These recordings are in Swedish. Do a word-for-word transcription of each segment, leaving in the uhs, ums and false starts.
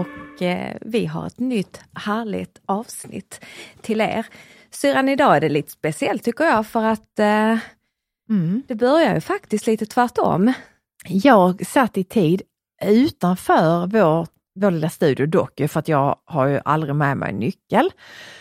och eh, vi har ett nytt härligt avsnitt till er. Syrran, idag är det lite speciellt tycker jag för att eh, mm. det börjar ju faktiskt lite tvärtom. Jag satt i tid utanför vår, vår lilla studio dock, för att jag har ju aldrig med mig en nyckel.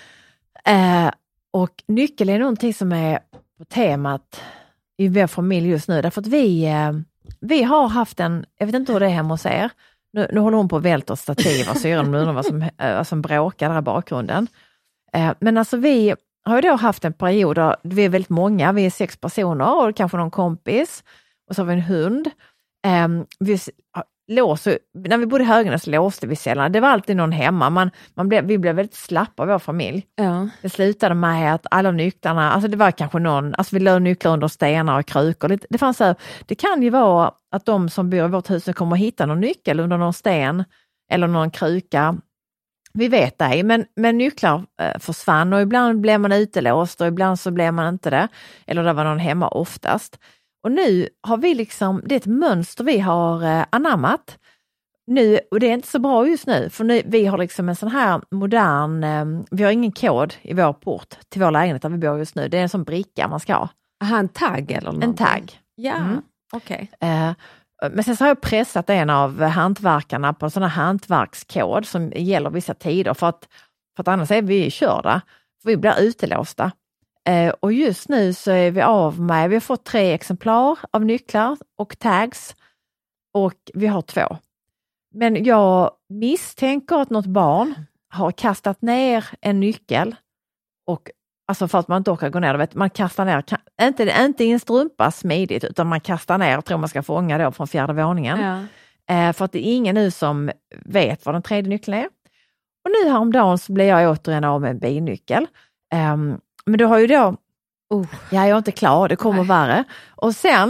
Eh, och nyckel är någonting som är på temat i vår familj just nu. Därför att vi, eh, vi har haft en, jag vet inte hur det är hemma hos er. Nu, nu håller hon på att välta stativ och syren nu vad som, eh, som bråkar där i bakgrunden. Eh, men alltså vi har ju då haft en period där vi är väldigt många, vi är sex personer och kanske någon kompis. Och så har vi en hund. Eh, vi låser, när vi bodde i Höganäs låste vi sällan. Det var alltid någon hemma. Man, man blev, vi blev väldigt slappa av vår familj. Ja. Det slutade med att alla nycklarna, alltså det var kanske någon, alltså vi låg nycklar under stenar och krukor. Det, det fanns så, det kan ju vara att de som bor i vårt hus kommer att hitta någon nyckel under någon sten eller någon kruka. Vi vet det, men, men nycklar eh, försvann och ibland blev man utelåst och ibland så blev man inte det. Eller det var någon hemma oftast. Och nu har vi liksom, det är ett mönster vi har eh, anammat. Nu, och det är inte så bra just nu, för nu, vi har liksom en sån här modern, eh, vi har ingen kod i vår port till vår lägenhet där vi bor just nu. Det är en sån bricka man ska ha. Aha, en tagg eller någonting? En tagg. Ja, mm. okej. Okay. Eh, men sen så har jag pressat en av hantverkarna på en sån här hantverkskod som gäller vissa tider för att, för att annars är vi körda. För vi blir utelåsta. Eh, och just nu så är vi av med, vi har fått tre exemplar av nycklar och tags och vi har två. Men jag misstänker att något barn har kastat ner en nyckel och alltså för att man inte orkar gå ner, vet, man kastar ner, inte, inte i en strumpa smidigt utan man kastar ner och tror man ska fånga då från fjärde våningen. Ja. Eh, för att det är ingen nu som vet vad den tredje nyckeln är. Och nu häromdagen så blir jag återigen av med en bilnyckel. Um, Men du har ju då, oh, jag är inte klar, det kommer nej. Värre. Och sen...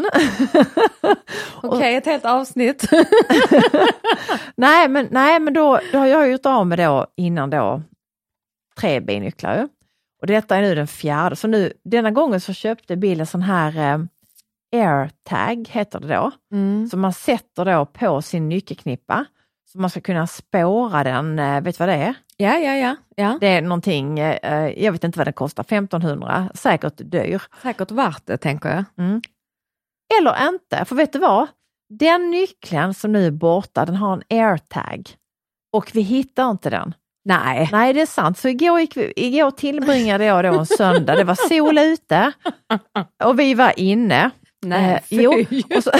Okej, okay, ett helt avsnitt. nej, men, nej, men då, då har jag gjort av med då innan då tre bilnycklar. Och detta är nu den fjärde. Så nu, denna gången så köpte Bill en sån här eh, AirTag, heter det då. Mm. Som man sätter då på sin nyckelknippa. Så man ska kunna spåra den, eh, vet du vad det är? Ja, ja, ja, ja. Det är någonting, eh, jag vet inte vad det kostar, femtonhundra, säkert dyr. Säkert värt det, tänker jag. Mm. Eller inte, för vet du vad? Den nyckeln som nu är borta, den har en AirTag. Och vi hittar inte den. Nej. Nej, det är sant. Så igår, gick vi, igår tillbringade jag då en söndag, det var sol ute och vi var inne. Nej, eh, jo, och så...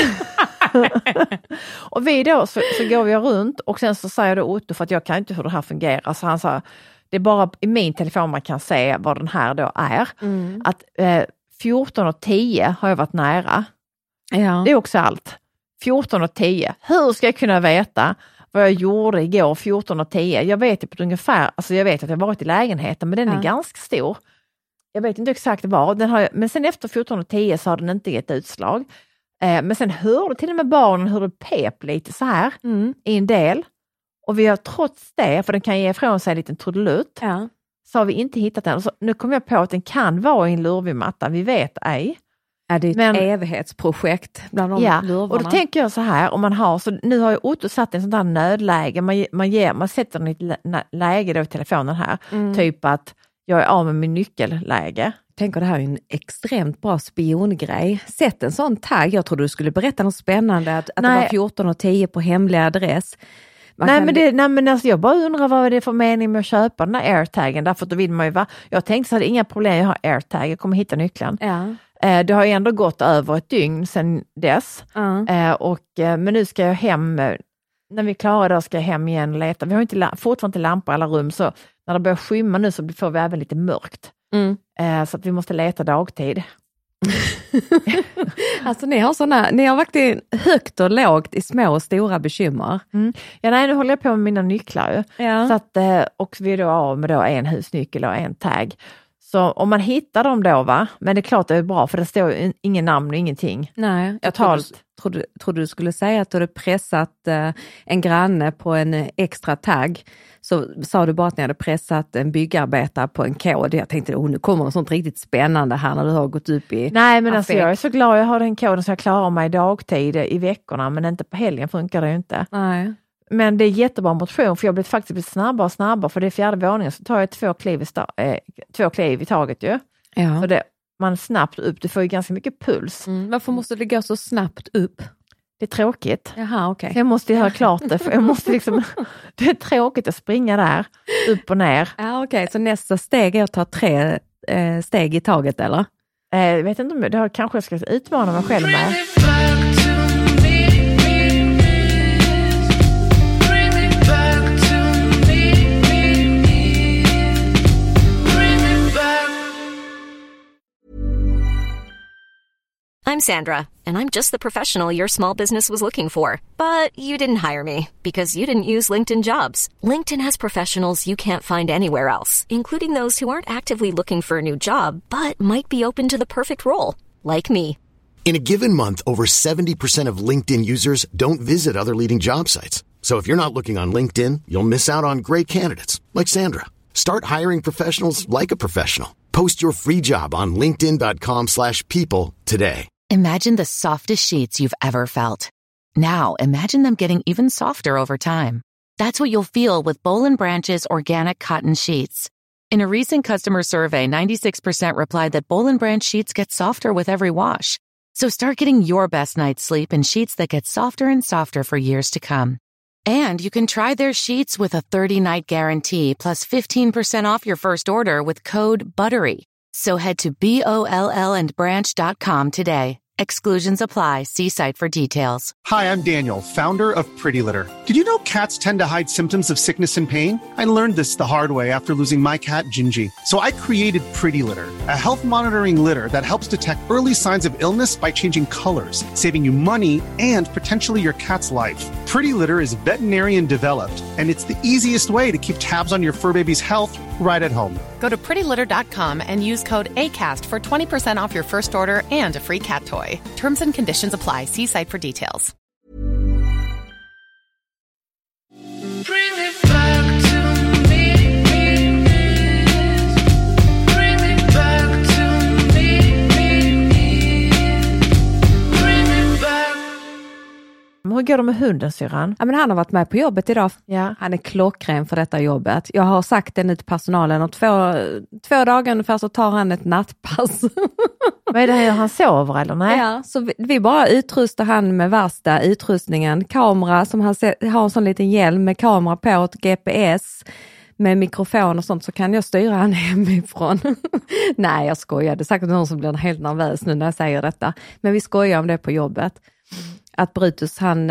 och vi då så, så går vi runt och sen så säger då Otto, för att jag kan inte hur det här fungerar, så han sa, det är bara i min telefon man kan se vad den här då är. Mm. Att eh, fjorton och tio har jag varit nära. Ja. Det är också allt. fjorton och tio. Hur ska jag kunna veta vad jag gjorde igår fjorton och tio? Jag vet ju på ungefär, alltså jag vet att jag varit i lägenheten, men den ja. Är ganska stor. Jag vet inte exakt vad. Den har, men sen efter fjorton och tio så har den inte gett utslag. Eh, men sen hörde till och med barnen hur det pep lite så här mm. i en del. Och vi har trots det, för den kan ge ifrån sig en liten trudelutt, ja. Så har vi inte hittat den. Och så, nu kommer jag på att den kan vara i en lurvigmatta, vi vet ej. Ja, det är ett men, evighetsprojekt bland de ja, lurvarna. Och då tänker jag så här, om man har, så nu har ju Otto satt en sån där nödläge, man, man, ger, man sätter den i ett läge då i telefonen här, mm. typ att jag är av med min nyckelläge. Tänker det här är en extremt bra spiongrej. Sätt en sån tagg. Jag trodde du skulle berätta något spännande. Att, att det var fjorton och tio på hemlig adress. Man nej, kan... men det, nej men alltså jag bara undrar vad det är för mening med att köpa den där AirTaggen. Därför då vill man ju vara... Jag tänkte så att det är inga problem, jag har AirTag. Jag kommer hitta nyckeln. Ja. Eh, det har ju ändå gått över ett dygn sedan dess. Mm. Eh, och, eh, men nu ska jag hem... När vi är klara då ska jag hem igen och leta. Vi har inte, fortfarande inte lampor i alla rum, så när det börjar skymma nu så får vi även lite mörkt. Mm. Eh, så att vi måste leta dagtid. Alltså ni har såna, ni har verkligen högt och lågt i små och stora bekymmer. Mm. Ja, nej, nu håller jag på med mina nycklar. Ja. Så att, eh, och vi är då av med då en husnyckel och en tag. Så om man hittar dem då, va? Men det är klart det är bra, för det står ju ingen namn och ingenting. Nej, jag totalt. Trodde, trodde du skulle säga att du hade pressat eh, en granne på en extra tagg. Så sa du bara att ni hade pressat en byggarbetare på en kod. Jag tänkte, oh, nu kommer något sånt riktigt spännande här när du har gått upp i... Nej, men alltså, jag är så glad jag har den koden så jag klarar mig i dagtid i veckorna, men inte på helgen funkar det ju inte. Nej. Men det är jättebra motion för jag blir faktiskt blivit snabbare och snabbare för det är fjärde våningen så tar jag två kliv i, sta- eh, två kliv i taget ju. Ja. Så det, man är snabbt upp, du får ju ganska mycket puls. Mm. Varför måste det gå så snabbt upp? Det är tråkigt. Jaha, okej. Okay. Jag måste göra klart det. För jag måste liksom, det är tråkigt att springa där, upp och ner. Ja, okej. Okay. Så nästa steg är att ta tre eh, steg i taget, eller? Eh, jag vet inte om det har kanske jag ska utmana mig själv med. I'm Sandra, and I'm just the professional your small business was looking for. But you didn't hire me because you didn't use LinkedIn Jobs. LinkedIn has professionals you can't find anywhere else, including those who aren't actively looking for a new job, but might be open to the perfect role, like me. In a given month, over seventy percent of LinkedIn users don't visit other leading job sites. So if you're not looking on LinkedIn, you'll miss out on great candidates, like Sandra. Start hiring professionals like a professional. Post your free job on linkedin dot com slash people today. Imagine the softest sheets you've ever felt. Now, imagine them getting even softer over time. That's what you'll feel with Boll and Branch's organic cotton sheets. In a recent customer survey, ninety-six percent replied that Boll and Branch sheets get softer with every wash. So start getting your best night's sleep in sheets that get softer and softer for years to come. And you can try their sheets with a thirty-night guarantee plus fifteen percent off your first order with code BUTTERY. So head to B O L L and branch dot com today. Exclusions apply. See site for details. Hi, I'm Daniel, founder of Pretty Litter. Did you know cats tend to hide symptoms of sickness and pain? I learned this the hard way after losing my cat, Gingy. So I created Pretty Litter, a health monitoring litter that helps detect early signs of illness by changing colors, saving you money and potentially your cat's life. Pretty Litter is veterinarian developed, and it's the easiest way to keep tabs on your fur baby's health right at home. Go to pretty litter dot com and use code ACAST for twenty percent off your first order and a free cat toy. Terms and conditions apply. See site for details. Bring it back to me. Bring it back to me. Bring it back. Hur går det med hunden, syrran? Ja, men han har varit med på jobbet idag. Ja. Han är klockren för detta jobbet. Jag har sagt det nu till personalen och två, två dagar ungefär så tar han ett nattpass. Vad är det här, han sover eller nej? Ja, så vi, vi bara utrustar han med värsta utrustningen. Kamera som han ser, har en sån liten hjälm med kamera på, ett G P S med mikrofon och sånt, så kan jag styra han hemifrån. Nej, jag skojar. Det är säkert någon som blir helt nervös nu när jag säger detta. Men vi skojar om det på jobbet. Att Brutus, han,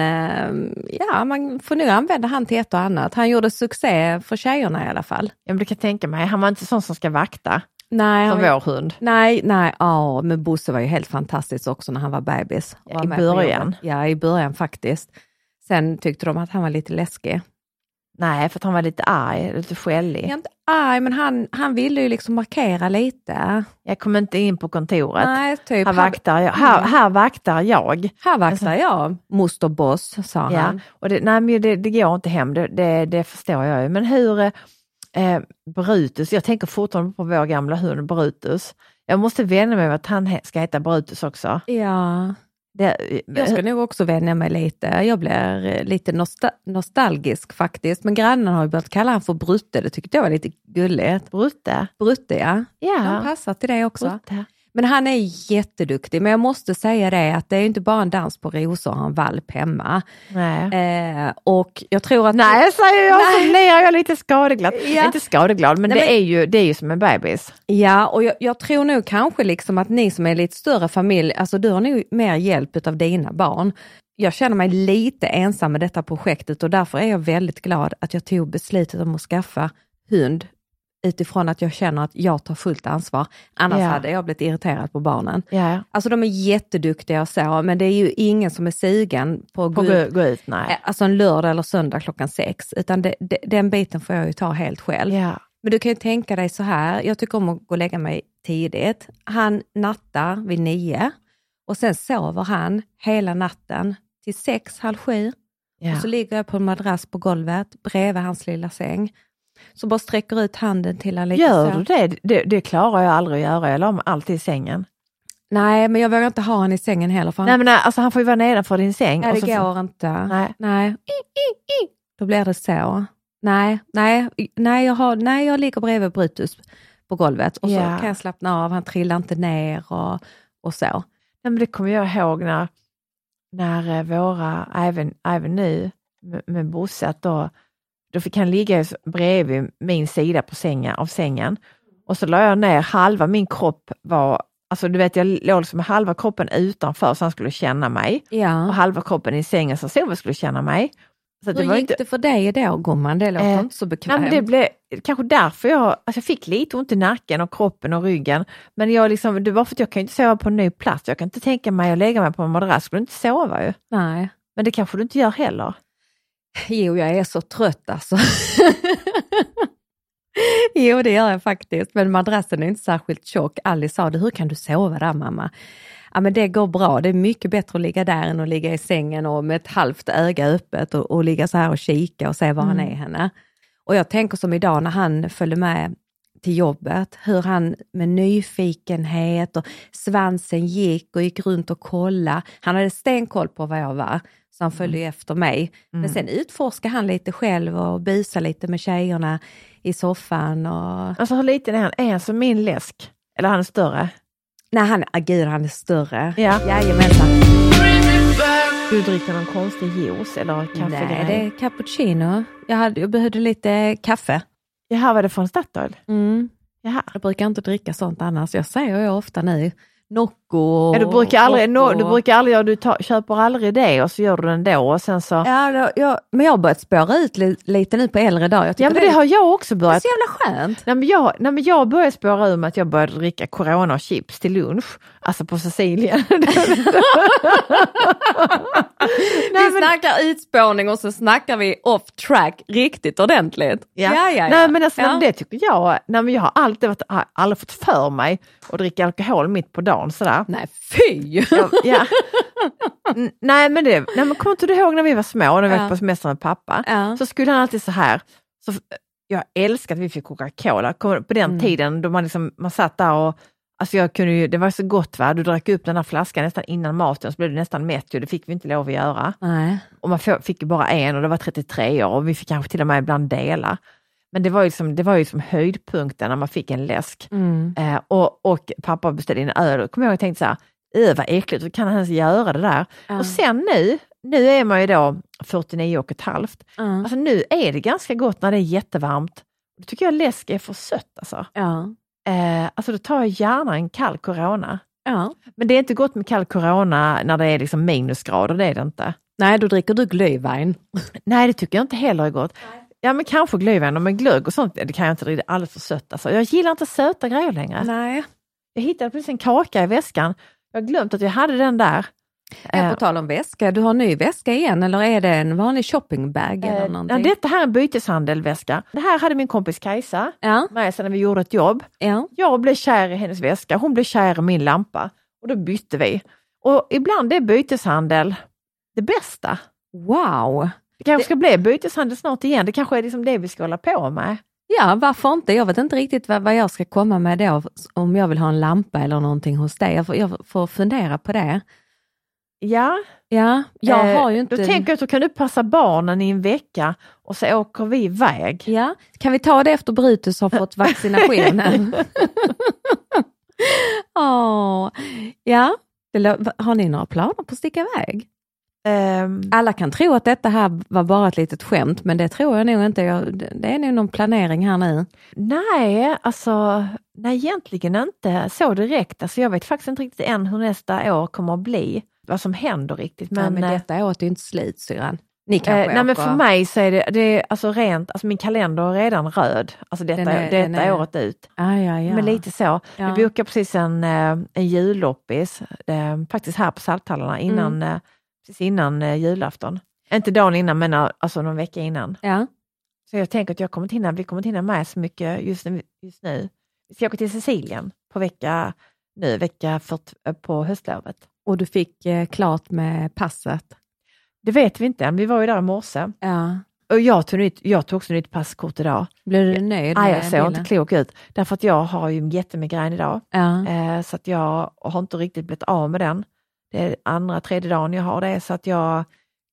ja, man får nu använda han till ett och annat. Han gjorde succé för tjejerna i alla fall. Ja, men det kan jag tänka mig. Han var inte sån som ska vakta. Nej, som han, vår hund. Nej, nej, ja, men Bosse var ju helt fantastisk också när han var bebis. Ja, i början. Ja, i början faktiskt. Sen tyckte de att han var lite läskig. Nej, för att han var lite arg, lite skällig. Jag är inte arg, men han, han ville ju liksom markera lite. Jag kommer inte in på kontoret. Nej, typ. Här vaktar jag. Här, här vaktar jag. Här vaktar jag. Moster boss, sa ja. han. Och det, nej, men det, det går inte hem, det, det, det förstår jag ju. Men hur, eh, Brutus, jag tänker fortfarande på vår gamla hund Brutus. Jag måste vänja mig med att han ska heta Brutus också. Ja. Det, jag ska nog också vänja mig lite. Jag blir lite nostal- nostalgisk faktiskt. Men grannen har ju börjat kalla han för Brutte. Det tyckte jag var lite gulligt. Brutte? Brutte, ja. Ja. Han passar till det också. Brutte. Men han är jätteduktig. Men jag måste säga det att det är inte bara en dans på rosor och en valp hemma. Nej. Eh, och jag tror att... Nej, säger jag. Nej. Så ler jag lite skadeglad. Ja. Inte skadeglad, men, Nej, men det, är ju, det är ju som en bebis. Ja, och jag, jag tror nog kanske liksom att ni som är lite större familj, alltså du har nog mer hjälp av dina barn. Jag känner mig lite ensam med detta projektet och därför är jag väldigt glad att jag tog beslutet om att skaffa hund utifrån att jag känner att jag tar fullt ansvar. Annars ja. hade jag blivit irriterad på barnen. Ja. Alltså de är jätteduktiga och så, men det är ju ingen som är sugen på att gå, gå, gå ut. Nej. Alltså en lördag eller söndag klockan sex. Utan det, det, den biten får jag ju ta helt själv. Ja. Men du kan ju tänka dig så här. Jag tycker om att gå och lägga mig tidigt. Han nattar vid nio. Och sen sover han hela natten till sex, halv sju. Ja. Och så ligger jag på en madrass på golvet bredvid hans lilla säng. Så bara sträcker ut handen till han lite. Gör så. du det? det? Det klarar jag aldrig att göra. Jag la mig alltid i sängen. Nej, men jag vågar inte ha han i sängen heller. För han... Nej, men nej, alltså han får ju vara nedanför din säng. Nej, det och så går får... inte. Nej. Nej. då blir det så. Nej, nej, nej, jag, har, nej jag ligger bredvid Brutus på golvet och så Ja. kan jag slappna av, han trillar inte ner och, och så. Nej, men det kommer jag ihåg när, när våra, även, även nu med, med Bosse, att då, då fick han ligga bredvid min sida på sängen, av sängen och så la jag ner halva min kropp var, alltså du vet jag låg liksom med halva kroppen utanför så han skulle känna mig Ja. och halva kroppen i sängen så Sove skulle känna mig. Så Hur det var gick inte, det för dig då, gumman? Det låter Eh, inte så nej, bekvämt. men det blev kanske därför jag, alltså jag fick lite ont i nacken och kroppen och ryggen. Men jag liksom, det var för att jag kan inte sova på en ny plats. Jag kan inte tänka mig att lägga mig på en madrass. Skulle inte sova ju. Nej. Men det kanske du inte gör heller. Jo, jag är så trött alltså. Jo, det gör jag faktiskt. Men madrassen är inte särskilt tjock. Alice sa det, hur kan du sova där mamma? Ja, men det går bra. Det är mycket bättre att ligga där än att ligga i sängen och med ett halvt öga öppet och, och ligga så här och kika och se var Mm. han är henne. Och jag tänker som idag när han följde med till jobbet, hur han med nyfikenhet och svansen gick och gick runt och kolla. Han hade stenkoll på vad jag var, så han följde mm. efter mig. Men Mm. sen utforskade han lite själv och busade lite med tjejerna i soffan. Och... Alltså hur liten är han? Är han som min läsk? Eller han är större? Nej, han, gud, han är större. Ja. Jajamensan. Du dricker någon konstig juice eller kaffe? Nej, det är cappuccino. Jag, hade, jag behövde lite kaffe. Jaha, var det från Statoil? Mm. Jaha. Jag brukar inte dricka sånt annars. Jag säger ju ofta nu. Nocco. Ja, du brukar aldrig, no, Nocco. du brukar aldrig, du tar, köper aldrig det och så gör du den då och sen så... Ja, då, jag, men jag har börjat spåra ut li, lite nu på äldre dagar. Jag Ja, men det, är, har jag också det är börjat. så jävla skönt. Nej, men jag, nej, men jag började spåra ur med att jag började dricka Corona och chips till lunch. Alltså på Sicilien. Vi snackar utspårning och så snackar vi off track riktigt ordentligt. Ja. ja, ja. Nej, men alltså, ja. nej, men det tycker jag. Nej, men jag har alltid varit, har aldrig fått för mig att dricka alkohol mitt på dagen sådär. Nej, fy! Ja, ja. N- nej, men det, nej, men kommer inte du ihåg när vi var små, när vi Ja. var på semester med pappa? Ja. Så skulle han alltid så här. Så, jag älskar att vi fick Coca-Cola. Kom- På den Mm. tiden då man, liksom, man satt där och alltså jag kunde ju, det var så gott va, du drack upp den här flaskan nästan innan maten så blev det nästan mätt ju, det fick vi inte lov att göra. Nej. Och man f- fick ju bara en och det var trettiotre år och vi fick kanske till och med ibland dela. Men det var ju som, det var ju som höjdpunkten när man fick en läsk. Mm. Eh, och, och pappa beställde in öl och kom jag och tänkte så här, "Ö, vad äckligt, hur kan han ens göra det där?" Ja. Och sen nu, nu är man ju då fyrtionio och ett halvt. Ja. Alltså nu är det ganska gott när det är jättevarmt. Då tycker jag läsk är för sött alltså. Ja. Eh, alltså då tar jag gärna en kall Corona. Ja. Men det är inte gott med kall Corona när det är liksom minusgrader, det är det inte. Nej, då dricker du glühwein. Nej, det tycker jag inte heller är gott. Ja, men kanske glühwein, men glögg och sånt, det kan jag inte, det är alldeles för sött. Alltså, jag gillar inte söta grejer längre. Nej. Jag hittade precis en kaka i väskan. Jag har glömt att jag hade den där. Jag på tal om väska, du har en ny väska igen eller är det en vanlig shoppingbag eller Eh, någonting? ja, detta här är en byteshandelväska. Det här hade min kompis Kajsa Ja, med sig när vi gjorde ett jobb. ja. Jag blev kär i hennes väska, hon blev kär i min lampa och då bytte vi. Och ibland är byteshandel det bästa. Wow. Det kanske ska bli byteshandel snart igen, det kanske är liksom det vi ska hålla på med. Ja, varför inte? Jag vet inte riktigt vad, vad jag ska komma med då, om jag vill ha en lampa eller någonting hos dig. Jag får, jag får fundera på det. Ja, Ja, jag eh, har ju inte... Då tänker jag att då kan du passa barnen i en vecka och så åker vi iväg. Ja, kan vi ta det efter Brutus har fått vaccinationen? Åh, ja, det, lå- har ni några planer på att sticka iväg? Ehm, Alla kan tro att detta här var bara ett litet skämt, men det tror jag nog inte. Jag, det är nog någon planering här nu. nej, alltså nej, egentligen inte så direkt. Alltså, jag vet faktiskt inte riktigt än hur nästa år kommer att bli. Vad som händer riktigt. Men, Men, men eh, detta året är inte slut, syrran. Ni eh, kanske nej, men åker- för mig så är det, det är alltså rent, alltså min kalender är redan röd. Alltså detta, Den är- detta den är- året ut. Ah, ja, ja. Men lite så. Ja. Vi bokade precis en, eh, en julloppis, eh, faktiskt här på Salthallarna innan, Mm. eh, precis innan eh, julafton. Inte dagen innan, men eh, alltså någon vecka innan. Ja. Så jag tänker att jag kommer inte hinna, vi kommer inte hinna med så mycket just nu. Just nu. Vi ska åka till Sicilien på vecka, nu, vecka fyrtio, på höstlovet. Och du fick eh, klart med passet. Det vet vi inte än, vi var ju där i morse. Ja. Och jag tog, nytt, jag tog också nytt passkort idag. Blev du nöjd Nej, med jag såg bilden? inte klok ut. Därför att jag har ju jättemigrän idag. Ja. Eh, så att jag har inte riktigt blivit av med den. Det är andra, tredje dagen jag har det. Så att jag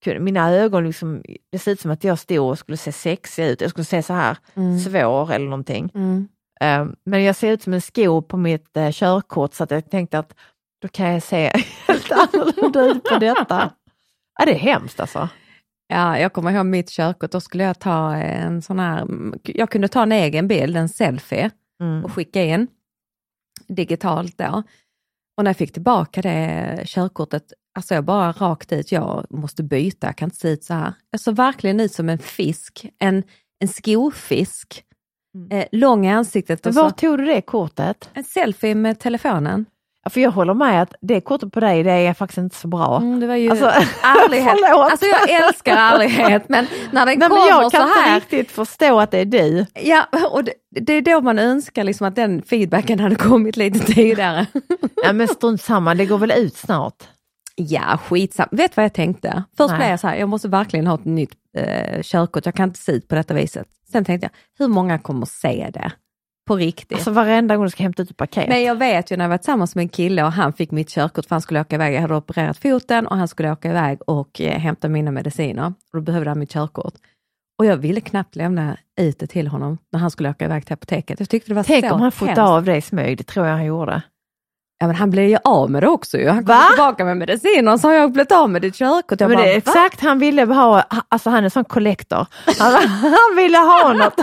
mina ögon liksom, det ser ut som att jag stod och skulle se sexig ut. Jag skulle se så här Mm. svår eller någonting. Mm. Um, men jag ser ut som en sko på mitt uh, körkort, så att jag tänkte att då kan jag se helt annorlunda ut på detta. Ja, det är hemskt alltså. Ja, jag kommer ihåg mitt körkort. Då skulle jag ta en sån här, jag kunde ta en egen bild, en selfie Mm. och skicka in digitalt då. Och när jag fick tillbaka det körkortet, alltså jag bara rakt ut, jag måste byta, jag kan inte se ut så här. Jag såg verkligen ut som en fisk, en, en skofisk. Mm. Eh, lång i ansiktet. Men Och var så, tog du det kortet? en selfie med telefonen. Ja, för jag håller med att det kortet på dig, det är faktiskt inte så bra. Mm, det var ju Alltså, ärlighet. förlåt. Alltså jag älskar ärlighet, men när den Nej, kommer men jag så kan här. inte riktigt förstå att det är du. Ja, och det, det är då man önskar liksom att den feedbacken hade kommit lite tidigare. Ja, men strunt samma, det går väl ut snart. Ja, skitsam. Vet du vad jag tänkte? Först Nej. blev jag så här, jag måste verkligen ha ett nytt eh, körkort. Jag kan inte se ut på detta viset. Sen tänkte jag, hur många kommer se det? På riktigt. Alltså varenda gång du ska hämta ut ett paket. Men jag vet ju när jag var tillsammans med en kille och han fick mitt körkort för han skulle åka iväg. Jag hade opererat foten och han skulle åka iväg och eh, hämta mina mediciner. Och då behövde han mitt körkort. Och jag ville knappt lämna ut det till honom när han skulle åka iväg till apoteket. Jag tyckte det var Tänk så om han fått hemskt. av det i smyg, det tror jag han gjorde. Ja, men han blev ju av med det också ju. Han kom Va? tillbaka med mediciner och så har jag blivit av med ditt körkort. Jag Men bara, det är va? exakt, han ville ha, alltså han är en sån kollektor. Han, han ville ha något.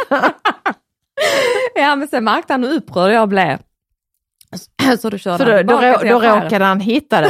Ja, men sen märkte han hur upprörd jag blev. Så då körde Så då, han då, tillbaka rå, till då affären. råkade han hitta det.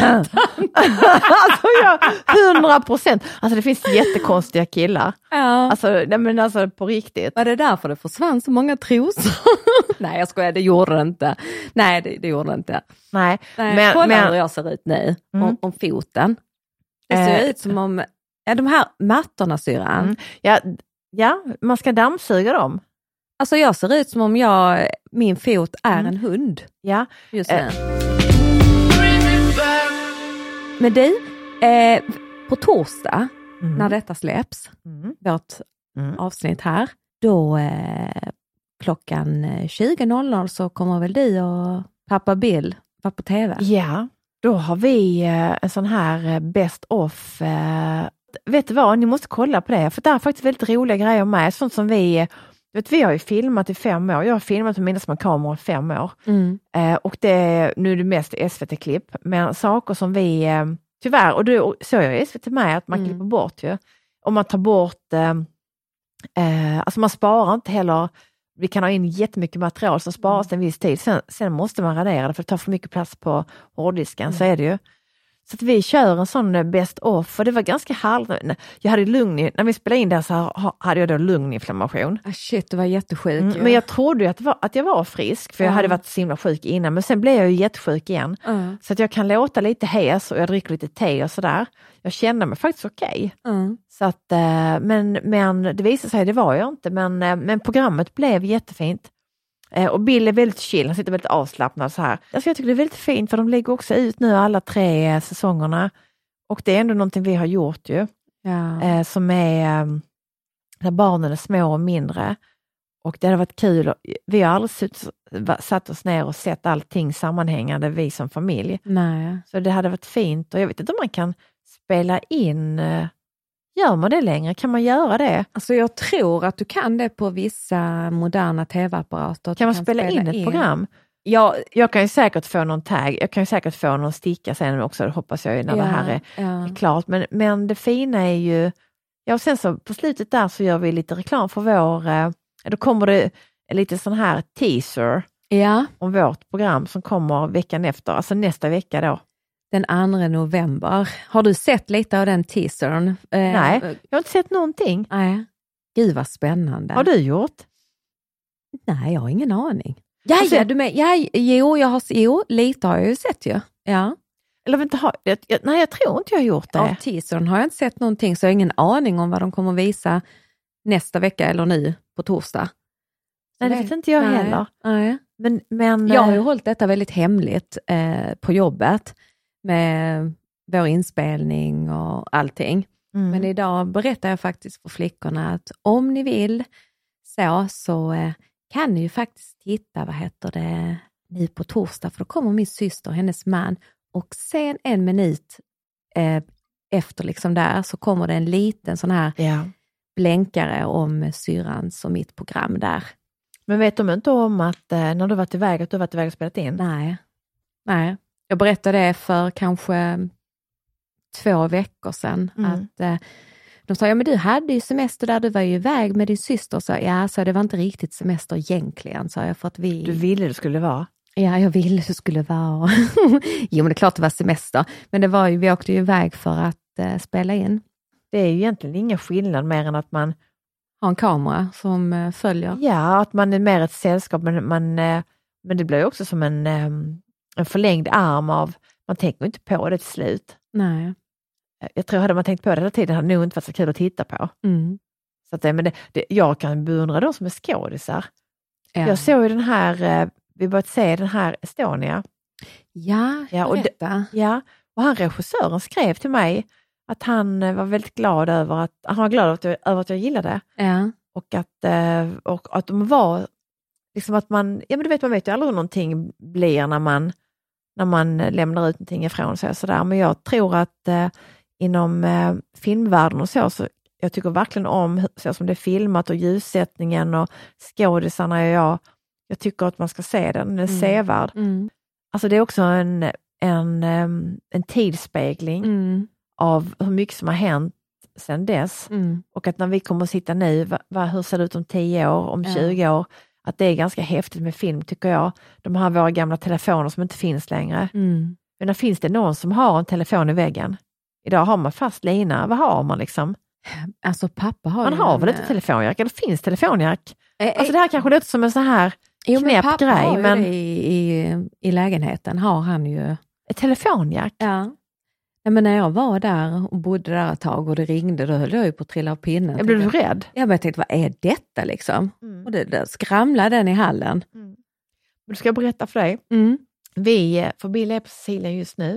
Alltså jag, hundra procent. Alltså det finns jättekonstiga killar. Ja. Alltså, nej, men alltså på riktigt. Var det därför det försvann så många trosor? Nej, jag skojar, det gjorde det inte. Nej, det, det gjorde det inte. Nej, Nej, men, kolla men hur jag ser ut nu, Mm. om, om foten. Det ser Eh. ut som om, ja, de här mattorna syrran. Mm. ja, ja, man ska dammsuga dem. Alltså jag ser ut som om jag, min fot är Mm. en hund Ja, just nu. Eh. Men du, eh, på torsdag, mm. när detta släpps, Mm. vårt Mm. avsnitt här, då eh, klockan tjugo noll noll så kommer väl du och pappa Bill vara på tv. Ja, då har vi eh, en sån här eh, best of. Eh, vet du vad, ni måste kolla på det. För det är faktiskt väldigt roliga grejer med. Sånt som vi, eh, vet, vi har ju filmat i fem år. Jag har filmat med mina små kameror i fem år. Mm. Eh, och det, nu är det mest S V T-klipp. Men saker som vi, eh, tyvärr, och du såg jag i S V T med att man Mm. klipper bort ju. Om man tar bort, eh, eh, alltså man sparar inte heller. Vi kan ha in jättemycket material som sparas Mm. en viss tid. Sen, sen måste man radera det för det tar för mycket plats på hårddisken, Mm. så är det ju. Så att vi kör en sån best of, och det var ganska halv... Jag hade lugn, i- när vi spelade in det så ha- hade jag då lunginflammation. Ah, shit, du var jättesjuk. Mm, ju. men jag trodde ju att, det var, att jag var frisk, för jag Ja. hade varit så himla sjuk innan. Men sen blev jag ju jättesjuk igen. Mm. Så att jag kan låta lite hes och jag dricker lite te och sådär. Jag kände mig faktiskt okej. Mm. Så att, eh, men, men det visade sig, det var jag inte. Men, eh, men programmet blev jättefint. Eh, och Bill är väldigt chill, han sitter väldigt avslappnad så här. Alltså jag tycker det är väldigt fint, för de lägger också ut nu alla tre eh, säsongerna. Och det är ändå någonting vi har gjort ju. Ja. Eh, som är eh, när barnen är små och mindre. Och det har varit kul. Och vi har aldrig sutt, satt oss ner och sett allting sammanhängande, vi som familj. Nej. Så det hade varit fint. Och jag vet inte om man kan spela in. Eh, gör man det längre? Kan man göra det? Alltså jag tror att du kan det på vissa moderna tv-apparater. Kan man spela, in ett program? Ja, Jag kan ju säkert få någon tag. Jag kan ju säkert få någon sticka sen också. Det hoppas jag ju när ja, det här är, ja. är klart. Men, men det fina är ju... Ja, och sen så på slutet där så gör vi lite reklam för vår... Eh, då kommer det lite sån här teaser Ja, om vårt program som kommer veckan efter. Alltså nästa vecka då. den andra november. Har du sett lite av den teasern? Eh, Nej, jag har inte sett någonting. Nej. Gud vad spännande. Har du gjort? Nej, jag har ingen aning. Ja, Alltså, ja, du med, ja, jo, jag har, jo, lite har jag ju sett ju. Ja. Eller vänta, har, jag, jag, nej, jag tror inte jag har gjort det. Av teasern har jag inte sett någonting, så jag har ingen aning om vad de kommer visa nästa vecka eller nu på torsdag. nej, det vet inte jag Nej, heller. Nej. Men, men, Jag har ju eh, hållit detta väldigt hemligt eh, på jobbet med vår inspelning och allting. mm. Men idag berättar jag faktiskt för flickorna att om ni vill så, så eh, kan ni ju faktiskt titta, vad heter det, nu på torsdag, för då kommer min syster och hennes man och sen en minut eh, efter liksom där så kommer det en liten sån här Ja. blänkare om syrrans och mitt program där. Men vet de inte om att eh, när du varit iväg att du varit iväg och spelat in? Nej. Nej. Jag berättade det för kanske två veckor sedan. Mm. Att eh, de sa, ja men du hade ju semester där, du var ju iväg med din syster. Så ja, så det var inte riktigt semester egentligen, sa jag, för att vi... Du ville det skulle vara? Ja, jag ville det skulle vara. Jo, men det är klart det var semester. Men det var ju, vi åkte ju iväg för att eh, spela in. Det är ju egentligen ingen skillnad mer än att man... Ha en kamera som eh, följer. Ja, att man är mer ett sällskap, men, man, eh, men det blir ju också som en, eh, en förlängd arm av... Man tänker inte på det till slut. Nej. Jag tror hade man tänkt på det hela tiden hade det nog inte varit så kul att titta på. Mm. Så att det, men det, det, jag kan beundra de som är skådisar. Ja. Jag såg ju den här, eh, vi började se den här Estonia. Ja, Ja, och berätta. Ja, och han regissören skrev till mig att han eh, var väldigt glad över att, han var glad över att jag, över att jag gillade. Ja. Och att, eh, och att de var, liksom att man, ja men du vet, man vet ju aldrig hur någonting blir när man, när man lämnar ut någonting ifrån sig och sådär. Men jag tror att eh, inom eh, filmvärlden och så, så jag tycker verkligen om så som det är filmat och ljussättningen och skådisarna och jag. Jag tycker att man ska se den, den är Mm. sevärd. Mm. Alltså det är också en, en, em, en tidsspegling Mm. av hur mycket som har hänt sedan dess. Mm. Och att när vi kommer att sitta nu, va, va, hur ser det ut om tio år, om Ja. tjugo år? Att det är ganska häftigt med film tycker jag. De har våra gamla telefoner som inte finns längre. Mm. Men när finns det någon som har en telefon i väggen? Idag har man fast lina. Vad har man liksom? Alltså pappa har Man ju har en, väl inte telefonjack? Eller finns telefonjack? eh, Alltså det här kanske låter som en så här jo, men knäpp pappa grej, har ju men- det i, i, i lägenheten har han ju. ett telefonjack. Ja. Nej, men när jag var där och bodde där ett tag och det ringde, då höll jag ju på att trilla av pinnen. Jag blev du rädd? Ja, men jag tänkte, vad är detta liksom? Mm. Och det, det skramlade den i hallen. Men du ska jag berätta för dig. Mm. Vi, eh, för Bill är på Sicilien just nu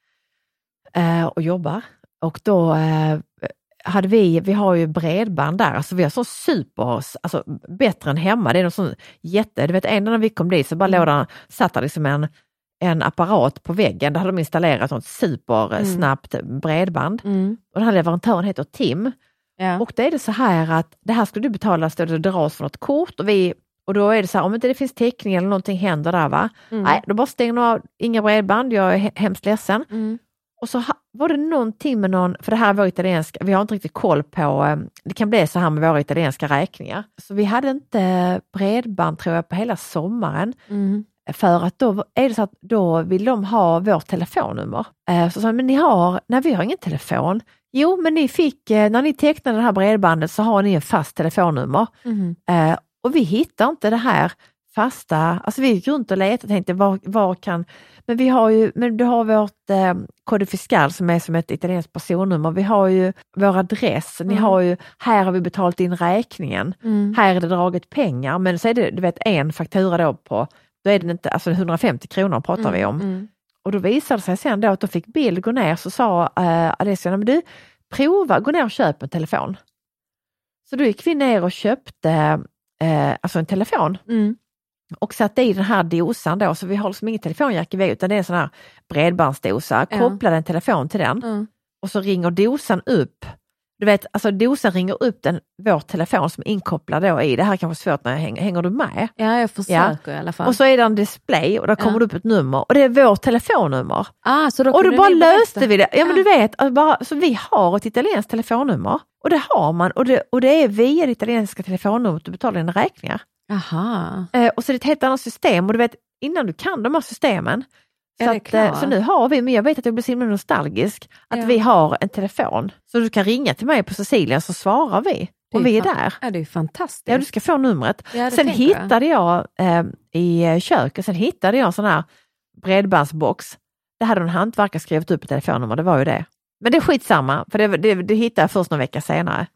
eh, och jobbar. Och då eh, hade vi, vi har ju bredband där, alltså vi har så super, alltså bättre än hemma. Det är någon sån jätte, du vet en när vi kom dit så bara Mm. låg där, satt där liksom en, en apparat på väggen, där hade de installerat ett supersnabbt bredband. Mm. Och den här leverantören heter Tim. Ja. Och då är det så här att det här ska du betala, så det dras från ett kort och vi, och då är det så här, om inte det finns täckning eller någonting händer där va, Mm. nej då bara stänger de av, inga bredband, jag är he- hemskt ledsen. Mm. Och så ha, var det någonting med någon, för det här var italienska, vi har inte riktigt koll på, eh, det kan bli så här med våra italienska räkningar. Så vi hade inte bredband tror jag på hela sommaren. Mm. För att då är det så att då vill de ha vårt telefonnummer. Eh, så sa de, men ni har, nej vi har ingen telefon. Jo men ni fick, eh, när ni tecknade det här bredbandet så har ni en fast telefonnummer. Mm. Eh, och vi hittar inte det här fasta, alltså vi gick runt och letade och tänkte var, var kan, men vi har ju, men du har vårt eh, Code Fiscal som är som ett italienskt personnummer, vi har ju vår adress, ni Mm. har ju, här har vi betalt in räkningen, Mm. här är det dragit pengar, men så är det, du vet en faktura då på, då är det inte, alltså hundrafemtio kronor pratar vi om. Mm. Och då visade det sig sen då att då fick Bill gå ner, så sa eh, Alessia, men du prova, gå ner och köp en telefon. Så då gick vi ner och köpte eh, alltså en telefon. Mm. Och satte i den här dosan då, så vi har liksom ingen telefonjack i väg utan det är en sån här bredbandsdosa. Ja. Kopplade en telefon till den Mm. och så ringer dosan upp. Du vet, alltså dosan ringer upp den, vår telefon som är inkopplad då i. Det här är kanske svårt när jag hänger, hänger du med? Ja, jag försöker i alla fall. Och så är det en display och där kommer Ja. det upp ett nummer och det är vårt telefonnummer. ah, så då Och då kunde bara ni berätta. löste vi det. Ja, men Ja. du vet, alltså bara, så vi har ett italienskt telefonnummer och det har man och det, och det är via det italienska telefonnumret du betalar dina räkningar. Aha. Eh, och så är det ett helt annat system och du vet, innan du kan de här systemen. Ja, Så, det är att, eh, klart. så nu har vi, men jag vet att jag blir så himla nostalgisk, att Ja. vi har en telefon. Så du kan ringa till mig på Sicilien så svarar vi. Det Och vi är fan- där. Ja, det är ju fantastiskt. Ja, du ska få numret. Ja, det Sen tänker jag. hittade jag, eh, i köket, sen hittade jag en sån här bredbandsbox. Det hade en hantverkare skrivit upp ett telefonnummer, det var ju det. Men det är skitsamma, för det, det, det hittade jag först någon vecka senare.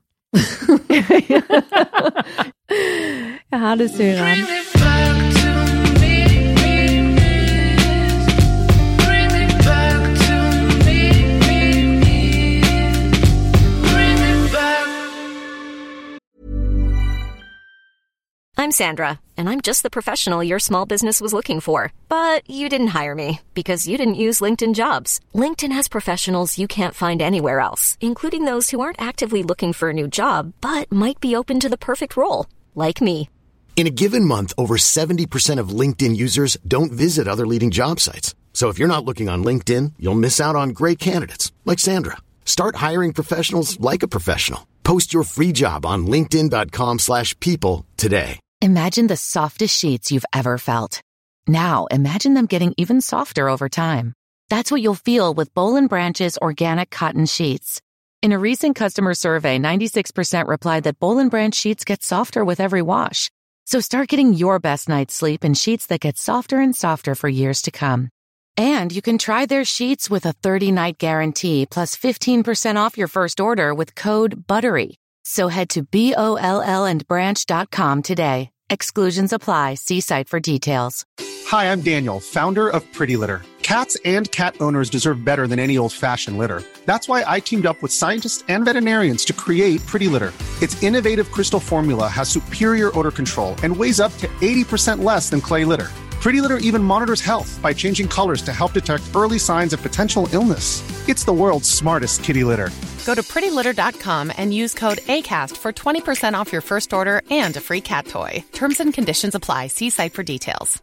Jaha, du syrran. Bring me back to me. Bring me back to me. Bring me back. I'm Sandra, and I'm just the professional your small business was looking for. But you didn't hire me because you didn't use LinkedIn Jobs. LinkedIn has professionals you can't find anywhere else, including those who aren't actively looking for a new job, but might be open to the perfect role, like me. In a given month, over seventy percent of LinkedIn users don't visit other leading job sites. So if you're not looking on LinkedIn, you'll miss out on great candidates like Sandra. Start hiring professionals like a professional. Post your free job on linkedin dot com slash people today. Imagine the softest sheets you've ever felt. Now imagine them getting even softer over time. That's what you'll feel with Boll and Branch's organic cotton sheets. In a recent customer survey, ninety-six percent replied that Boll and Branch sheets get softer with every wash. So start getting your best night's sleep in sheets that get softer and softer for years to come. And you can try their sheets with a thirty-night guarantee plus fifteen percent off your first order with code BUTTERY. So head to B O L L and branch dot com today. Exclusions apply. See site for details. Hi, I'm Daniel, founder of Pretty Litter. Cats and cat owners deserve better than any old-fashioned litter. That's why I teamed up with scientists and veterinarians to create Pretty Litter. Its innovative crystal formula has superior odor control and weighs up to eighty percent less than clay litter. Pretty Litter even monitors health by changing colors to help detect early signs of potential illness. It's the world's smartest kitty litter. Go to pretty litter dot com and use code ACAST for twenty percent off your first order and a free cat toy. Terms and conditions apply. See site for details.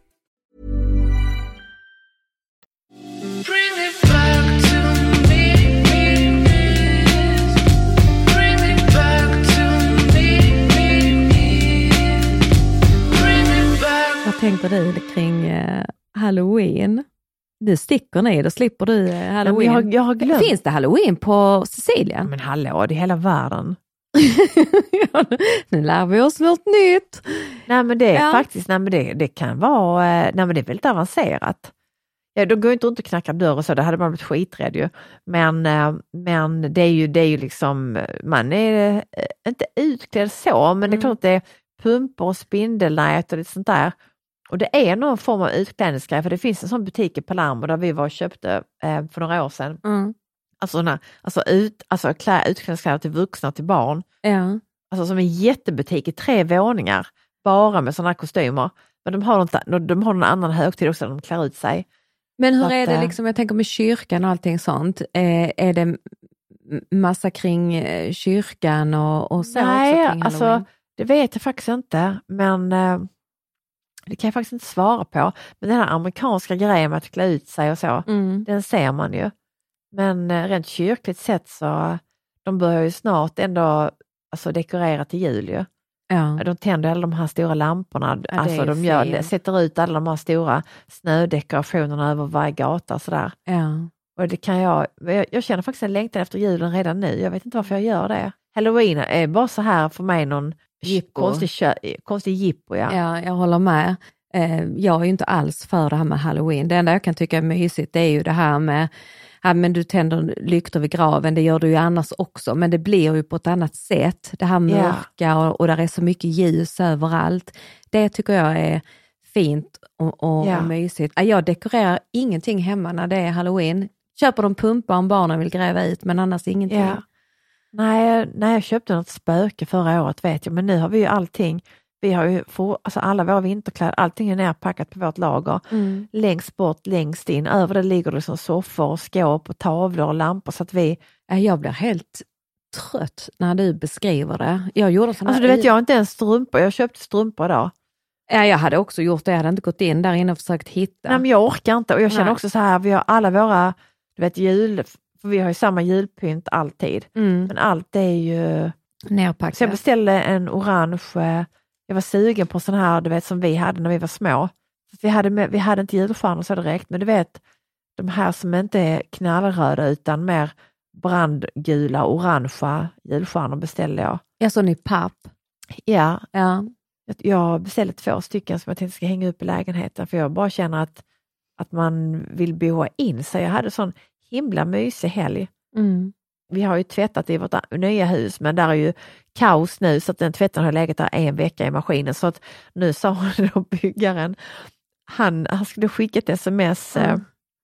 Bring it back to me. Bring it back to me. Bring it back. Vad tänker du kring eh, Halloween? Du sticker ner, då slipper du eh, Halloween. Jag har, jag har glömt. Finns det Halloween på Sicilien? Men hallå, det är hela världen. Ja, nu lär vi oss något nytt. Nej men det är Ja. faktiskt, nej men det, det kan vara, eh, nej men det är väldigt avancerat. Ja, de går inte runt och knackar dörr och så, det hade man blivit skiträdd ju. Men, eh, men det är ju, det är ju liksom, man är eh, inte utklädd så, men det är klart det är pumpor och spindelnät och lite sånt där. Och det är någon form av utklädningsgrej, för det finns en sån butik i Palermo där vi var och köpte eh, för några år sedan. Mm. Alltså, såna, alltså, ut, alltså klä, utklädningskläder till vuxna och till barn. Ja. Alltså som en jättebutik i tre våningar, bara med sådana här kostymer. Men de har, något, de har någon annan högtid också där de klär ut sig. Men hur Så är att, det eh, liksom, jag tänker med kyrkan och allting sånt, eh, är det m- massa kring eh, kyrkan och, och så Nej, också kring alltså Halloween? det vet jag faktiskt inte, men eh, det kan jag faktiskt inte svara på. Men den här amerikanska grejen med att klä ut sig och så, Mm. den ser man ju. Men eh, rent kyrkligt sett så, de börjar ju snart ändå alltså, dekorera till jul ju. Ja. De tänder alla de här stora lamporna, Ja, det alltså är de gör, fint. sätter ut alla de här stora snödekorationerna över varje gata och sådär. Ja. Och det kan jag, jag, jag känner faktiskt en längtan efter julen redan nu, jag vet inte varför jag gör det. Halloween är bara så här för mig någon Jippo. konstig, kö- konstig jippo, ja. Ja, jag håller med. Eh, jag är ju inte alls för det här med Halloween. Det enda jag kan tycka är mysigt, det är ju det här med ja, men du tänder lyktor vid graven, det gör du ju annars också, men det blir ju på ett annat sätt. Det här mörka och, och där är så mycket ljus överallt. Det tycker jag är fint och, och, Ja. och mysigt. Jag dekorerar ingenting hemma när det är Halloween. Köper de pumpar om barnen vill gräva ut, men annars ingenting. Ja. Nej, nej, jag köpte något spöke förra året vet jag, men nu har vi ju allting. Vi har ju för, alltså alla våra vinterkläder, allting är nerpackat på vårt lager. Mm. Längst bort, längst in, över det ligger det som soffor och skåp och tavlor och lampor så att vi... Ja, jag blir helt trött när du beskriver det. Jag gjorde såna Alltså du vet, jag har inte ens strumpor, jag köpte strumpor idag. Ja, jag hade också gjort det, jag hade inte gått in där inne och försökt hitta. Nej, men jag orkar inte och jag känner Nej. också så här, vi har alla våra, du vet jul, för vi har ju samma julpynt alltid. Mm. Men allt är ju... Nerpackat. Så jag beställde en orange, jag var sugen på sån här, du vet som vi hade när vi var små. Så vi, hade med, vi hade inte julstjärnor så direkt, men du vet de här som inte är knallröda utan mer brandgula, orangea julstjärnor beställde jag. Jag såg i papp. Ja, Ja. jag beställde två stycken som jag tänkte ska hänga upp i lägenheten för jag bara känner att, att man vill boa in sig. Jag hade sån himla mysig helg. Mm. Vi har ju tvättat i vårt nya hus men där är ju kaos nu så att den tvätten har legat där en vecka i maskinen så att nu sa då byggaren, han, han skulle skicka ett sms Mm.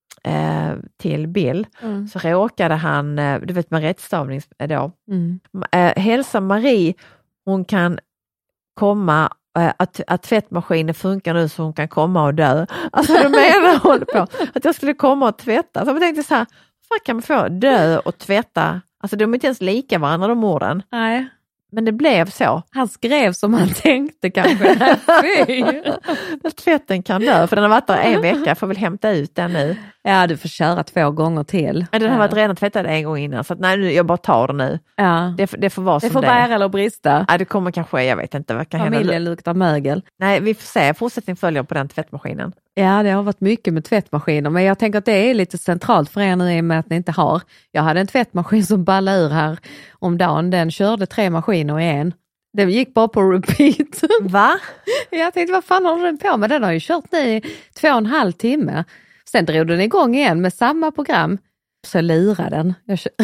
eh, till Bill Mm. så råkade han, eh, du vet med rättstavning då, Mm. eh, hälsa Marie, hon kan komma Att, att tvättmaskinen funkar nu så hon kan komma och dö. Alltså du menar håller på att jag skulle komma och tvätta. Så jag tänkte så här, vad kan man få dö och tvätta? Alltså de är inte ens lika varandra de orden. Nej. Men det blev så. Han skrev som han tänkte kanske. Fy. Tvätten kan dö, för den har varit där en vecka. Jag får väl hämta ut den nu. Ja, du får köra två gånger till. Men den har varit redan tvättad en gång innan. Så att, nej, nu, jag bara tar den nu. Ja. Det, det får vara Det som får det bära eller brista. Ja, det kommer kanske, jag vet inte vad kan hända. Familjen luktar mögel. Nej, vi får se. Fortsättning följer på den tvättmaskinen. Ja, det har varit mycket med tvättmaskiner, men jag tänker att det är lite centralt för er nu i och med att ni inte har. Jag hade en tvättmaskin som ballade ur här om dagen. Den körde tre maskiner i en. Den gick bara på repeat. Va? Jag tänkte, vad fan håller den på med? Den har ju kört i två och en halv timme. Sen drog den igång igen med samma program. Så lurade den. Jag, kör...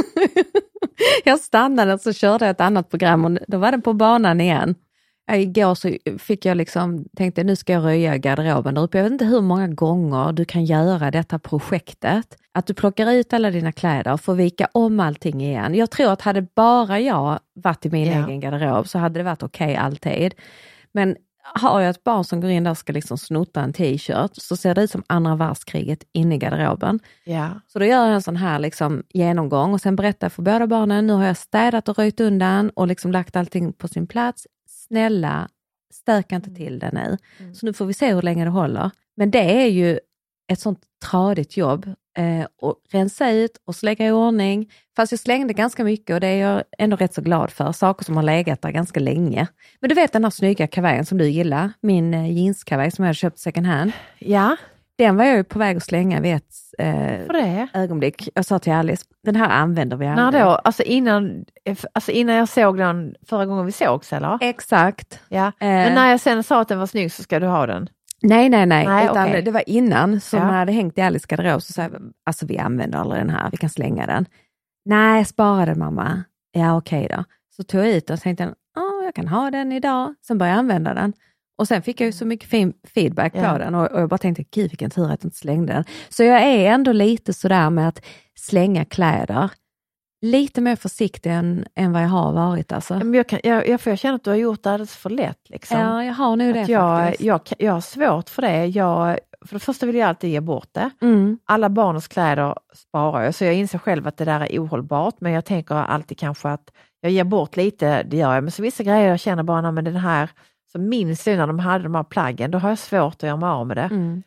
jag stannade och så körde jag ett annat program och då var den på banan igen. Igår så fick jag liksom, tänkte nu ska jag röja garderoben där uppe. Jag vet inte hur många gånger du kan göra detta projektet. Att du plockar ut alla dina kläder och får vika om allting igen. Jag tror att hade bara jag varit i min ja. egen garderob så hade det varit okej okay alltid. Men har jag ett barn som går in där och ska liksom snota en t-shirt så ser det ut som andra världskriget inne i garderoben. Ja. Så då gör jag en sån här liksom genomgång och sen berättar jag för båda barnen, nu har jag städat och röjt undan och liksom lagt allting på sin plats. Snälla, stöka inte till det nu. Mm. Så nu får vi se hur länge det håller. Men det är ju ett sånt tradigt jobb. Eh, och rensa ut och slägga i ordning. Fast jag slängde ganska mycket och det är jag ändå rätt så glad för. Saker som har legat där ganska länge. Men du vet den här snygga kavajen som du gillar. Min eh, jeanskavaj som jag hade köpt second hand. Ja. Den var jag ju på väg att slänga vid ett eh, för det? ögonblick. Jag sa till Alice, den här använder vi aldrig. När då? Alltså innan, alltså innan jag såg den förra gången vi sågs, eller? Exakt. Ja. Eh. Men när jag sen sa att den var snygg så ska du ha den. Nej, nej, nej. nej Utan okay. det var innan som ja. jag hade hängt i Alice garderob så sa jag, alltså vi använder aldrig den här, vi kan slänga den. Nej, spara den mamma. Ja, okej okay då. Så tog jag ut och tänkte, oh, jag kan ha den idag. Sen började jag använda den. Och sen fick jag ju så mycket fin feedback ja. på den och, och jag bara tänkte, gud vilken tur att jag inte slängde den. Så jag är ändå lite sådär med att slänga kläder. Lite mer försiktig än, än vad jag har varit. Alltså. Men jag, kan, jag, jag, jag känner att du har gjort det alldeles för lätt. Liksom. Ja, jag har nu det jag, faktiskt. Jag, jag har svårt för det. Jag, för det första vill jag alltid ge bort det. Mm. Alla barnens kläder sparar jag. Så jag inser själv att det där är ohållbart. Men jag tänker alltid kanske att jag ger bort lite, det gör jag. Men så vissa grejer jag känner bara, men den här, så minns jag när de hade de här plaggen. Då har jag svårt att göra mig av med det. Mm.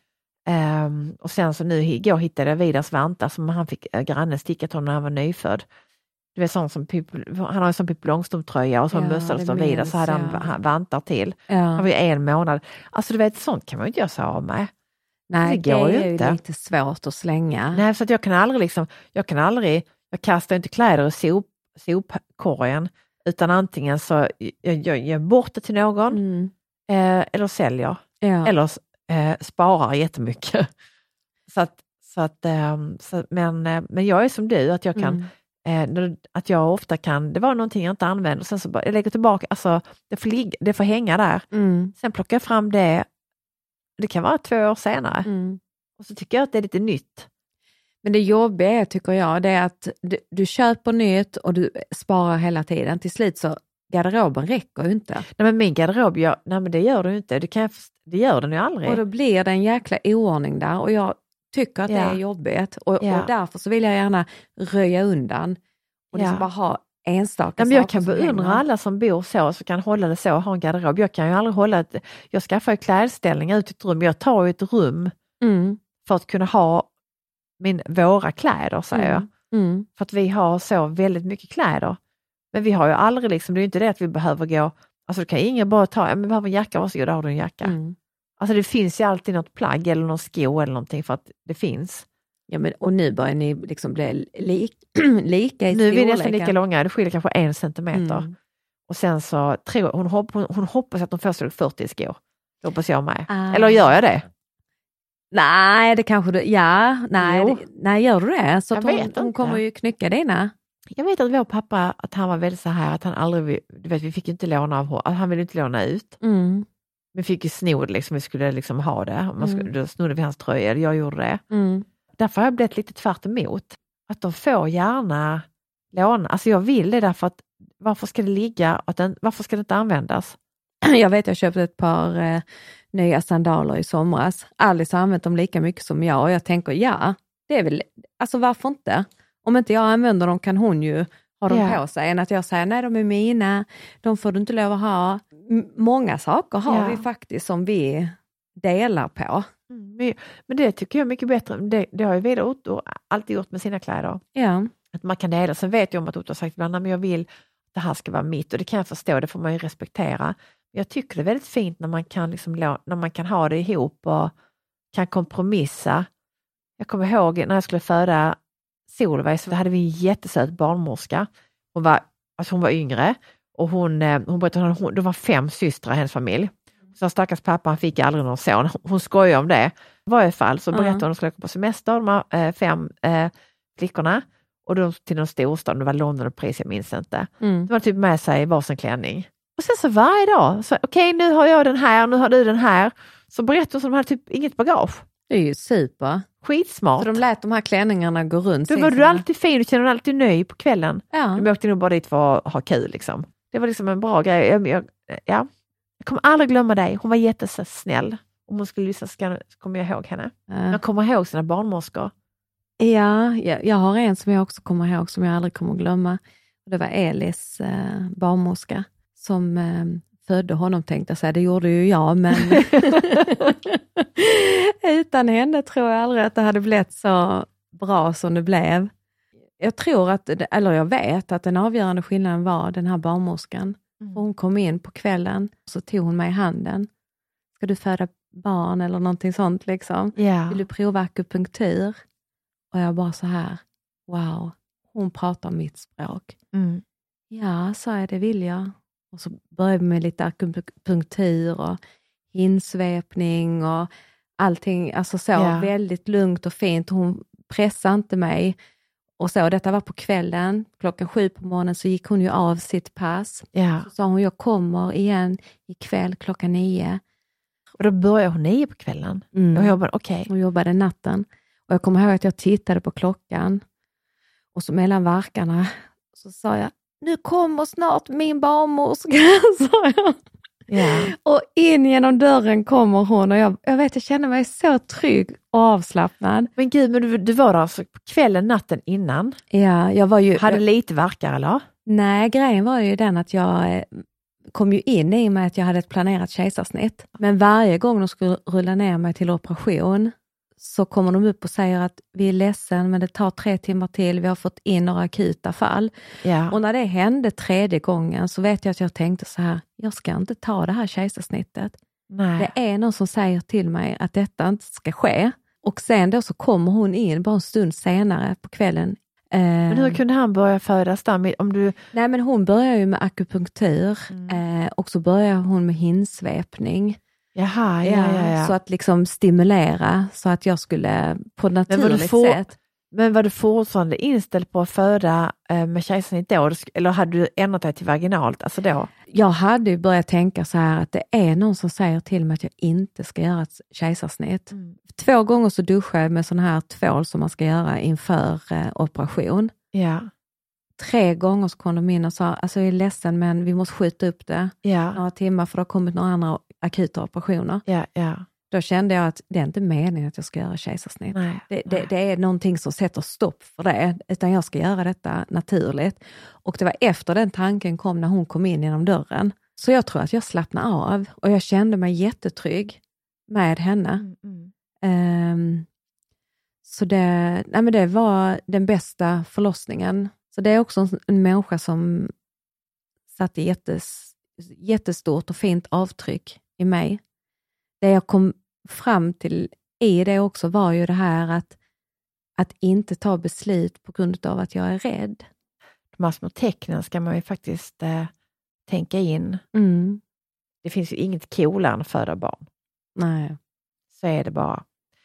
Um, och sen så nu igår hittade jag Vidars vantar som han fick äh, grannen stickat honom när han var nyfödd. Du vet sån som Pippi, han har en sån Pippi Långstrump-tröja och så ja, mössa och vidare så hade han ja. vantar till. Ja. Han var ju en månad. Alltså du vet, sånt kan man ju inte göra sig av med. Nej, det, går det är ju inte. Lite svårt att slänga. Nej, så att jag kan aldrig liksom, jag kan aldrig, jag kastar inte kläder i sop, sopkorgen utan antingen så jag, jag ger bort det till någon mm. eh, eller säljer. Ja. Eller eh, sparar jättemycket. så att, så att, eh, så, men, eh, men jag är som du, att jag kan mm. Eh, att jag ofta kan, det var någonting jag inte använde och sen så bara, jag lägger tillbaka, alltså det får, ligga, det får hänga där. Mm. Sen plockar jag fram det, det kan vara två år senare. Mm. Och så tycker jag att det är lite nytt. Men det jobbiga är, tycker jag, det är att du, du köper nytt och du sparar hela tiden. Till slut så garderoben räcker ju inte. Nej men min garderob, jag, nej men det gör du inte. Det, kan jag, det gör den ju aldrig. Och då blir det en jäkla oordning där och jag tycker att ja. det är jobbigt. Och, ja. och därför så vill jag gärna röja undan. Och liksom ja. bara ha enstaka ja, men jag kan beundra hänger. alla som bor så, så kan hålla det så, ha en garderob. Jag kan ju aldrig hålla ett, jag skaffar ju klädställningar ut i ett rum. Jag tar ju ett rum mm. för att kunna ha min, våra kläder, säger mm. jag. Mm. För att vi har så väldigt mycket kläder. Men vi har ju aldrig liksom, det är ju inte det att vi behöver gå, alltså det kan ingen bara ta, ja, men vi behöver en jacka, varsågod, då har du en jacka. Mm. Alltså det finns ju alltid något plagg eller någon sko eller någonting för att det finns. Ja, men och nu börjar ni liksom bli li- lika i Nu är vi storleken. nästan lika långa, det skiljer kanske en centimeter. Mm. Och sen så tror hon, hopp, hon, hon hoppas att de får så fyrtio skor. Det hoppas jag med. Ah. Eller gör jag det? Nej, det kanske du, ja, nej, det, nej gör du det? Så jag att hon, vet hon kommer ju knycka dina. Jag vet att vår pappa, att han var väldigt så här, att han aldrig, du vet vi fick ju inte låna av, att han ville inte låna ut. Mm. Vi fick ju snod liksom, vi skulle liksom ha det. Man skulle, mm. Då snodde vi hans tröja, jag gjorde det. Mm. Därför har jag blivit lite tvärt emot. Att de får gärna låna. Alltså jag vill det därför att varför ska det ligga, att den, varför ska det inte användas? Jag vet jag köpte ett par eh, nya sandaler i somras. Alice har använt dem lika mycket som jag och jag tänker ja, det är väl, alltså varför inte? Om inte jag använder dem kan hon ju ha dem Ja. på sig än att jag säger nej de är mina, de får du inte lov att ha. M- många saker har Ja. vi faktiskt som vi delar på. Mm, men, men det tycker jag är mycket bättre. Det, det har ju Vida Otto alltid gjort med sina kläder. Ja, Att man kan dela. Sen vet jag om att Otto har sagt ibland, men jag vill att det här ska vara mitt. Och det kan jag förstå, det får man ju respektera. Jag tycker det är väldigt fint när man kan, liksom, när man kan ha det ihop och kan kompromissa. Jag kommer ihåg när jag skulle föda Solveig så hade vi en jättesöt barnmorska. Hon var, alltså hon var yngre och hon, hon berättade att hon, de var fem systrar i hennes familj. Så stackars pappa, han fick aldrig någon son. Hon skojar om det. I varje fall så berättade hon att de skulle åka på semester, de här eh, fem eh, flickorna. Och de till någon storstad, det var London och Paris, jag minns inte. mm. De var typ med sig varsin klänning. Och sen så varje dag, så okej okay, nu har jag den här, nu har du den här. Så berättade hon som de hade typ inget bagage. Det är ju super. Skitsmart. Så de lät de här klänningarna gå runt. Då var du alltid fin och kände dig alltid nöjd på kvällen. Ja. De åkte nog bara dit för att ha kul liksom. Det var liksom en bra grej. Jag, jag, ja. jag kommer aldrig glömma dig. Hon var jättesnäll. Om hon skulle lyssna så, kan, så kommer jag ihåg henne. Ja. Jag kommer ihåg sina barnmorskor. Ja, jag, jag har en som jag också kommer ihåg som jag aldrig kommer att glömma. Det var Elis eh, barnmorska som eh, födde honom, tänkte jag säga. Det gjorde ju jag, men utan henne tror jag aldrig att det hade blivit så bra som det blev. Jag tror att, eller jag vet att den avgörande skillnaden var den här barnmorskan. Mm. Hon kom in på kvällen så tog hon mig i handen. Ska du föda barn eller någonting sånt liksom? Ja. Vill du prova akupunktur? Och jag bara så här, wow, hon pratar mitt språk. Mm. Ja, sa jag, det vill jag. Och så började vi med lite akupunktur och insvepning och allting, alltså så Ja. väldigt lugnt och fint. Hon pressade inte mig. Och så, detta var på kvällen, klockan sju på morgonen så gick hon ju av sitt pass. Ja. Så sa hon, jag kommer igen ikväll klockan nio. Och då började hon nio på kvällen. Mm. Och jag bara, okej. Hon jobbade natten. Och jag kommer ihåg att jag tittade på klockan. Och så mellan verkarna så sa jag, nu kommer snart min barnmorska, sa jag. Ja. Och in genom dörren kommer hon och jag, jag vet, jag känner mig så trygg och avslappnad. Men gud, men du, du var där alltså på kvällen, natten innan. Ja, jag var ju... Hade lite verkar eller? Nej, grejen var ju den att jag kom ju in i med att jag hade ett planerat kejsarsnitt. Men varje gång de skulle rulla ner mig till operation så kommer de upp och säger att vi är ledsen men det tar tre timmar till, vi har fått in några akuta fall. Ja. Och när det hände tredje gången så vet jag att jag tänkte så här, jag ska inte ta det här kejsarsnittet. Nej. Det är någon som säger till mig att detta inte ska ske. Och sen då så kommer hon in bara en stund senare på kvällen. Men hur kunde han börja födas där? Om du... Nej, men hon börjar ju med akupunktur Mm. eh, och så börjar hon med hinsvepning. Jaha, ja, ja, ja. Så att liksom stimulera så att jag skulle på ett Men var, du naturligt for... sätt. men var du fortfarande inställd på att föda eh, med kejsarsnitt då? Eller hade du ändrat dig till vaginalt? Alltså då? Jag hade ju börjat tänka så här att det är någon som säger till mig att jag inte ska göra ett kejsarsnitt. Mm. Två gånger så duschade jag med sån här tvål som man ska göra inför eh, operation. Ja. Tre gånger så kom de in och sa, alltså jag är ledsen men vi måste skjuta upp det Ja. några timmar för det har kommit några andra akuta operationer. Ja, ja. Då kände jag att det är inte meningen att jag ska göra kejsarsnitt. Nej. Det, det, det är någonting som sätter stopp för det, utan jag ska göra detta naturligt. Och det var efter den tanken kom när hon kom in genom dörren. Så jag tror att jag slappnade av och jag kände mig jättetrygg med henne. Mm, mm. Um, så det, nej men det var den bästa förlossningen. Så det är också en, en människa som satte jättes, jättestort och fint avtryck i mig. Det jag kom fram till i det också var ju det här att, att inte ta beslut på grund av att jag är rädd. De här små tecknen ska man ju faktiskt eh, tänka in. Mm. Det finns ju inget coolare än att föda barn. Nej. Så är det bara.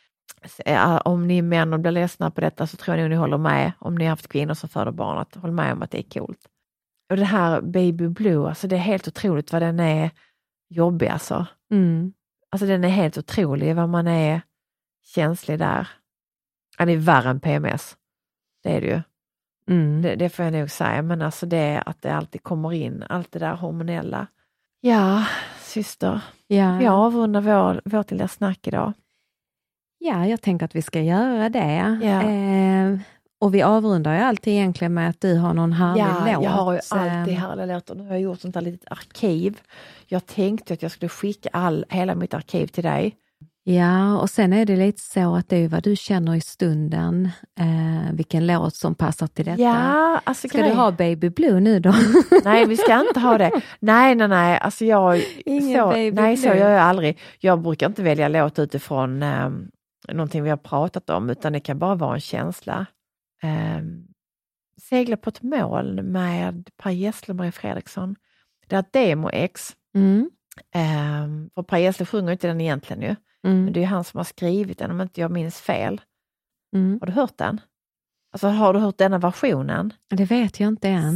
Så, eh, om ni män och blir ledsna på detta så tror jag nog ni håller med. Om ni har haft kvinnor som föder barn, att hålla med om att det är coolt. Och det här Baby Blue, alltså det är helt otroligt vad den är jobbig alltså. Mm. Alltså den är helt otrolig vad man är känslig där. Ja, det är värre än P M S. Det är det ju. Mm. Det, det får jag nog säga. Men alltså det är att det alltid kommer in. Allt det där hormonella. Ja, syster. Ja. Vi avrundar vår, vårt lilla snack idag. Ja, jag tänker att vi ska göra det. Ja. Eh, och vi avrundar ju alltid egentligen med att du har någon härlig Ja, låt. jag har ju alltid Eh, härliga låtar. Nu har jag gjort sånt här litet arkiv. Jag tänkte att jag skulle skicka all, hela mitt arkiv till dig. Ja, och sen är det lite så att det är vad du känner i stunden. Eh, vilken låt som passar till detta. Ja, alltså Ska grej. du ha Baby Blue nu då? Nej, vi ska inte ha det. Nej, nej, nej. Alltså jag, Ingen så, Baby nej, så Blue. gör jag aldrig. Jag brukar inte välja låt utifrån eh, någonting vi har pratat om, utan det kan bara vara en känsla. Eh, Segla på ett moln med Per Gessle och Marie Fredriksson. Det är ett demo-ex. Mm. Eh, för Per Gessle sjunger inte den egentligen ju. Mm. Men det är ju han som har skrivit den, om inte jag minns fel. Mm. Har du hört den? Alltså har du hört denna versionen? Det vet jag inte än.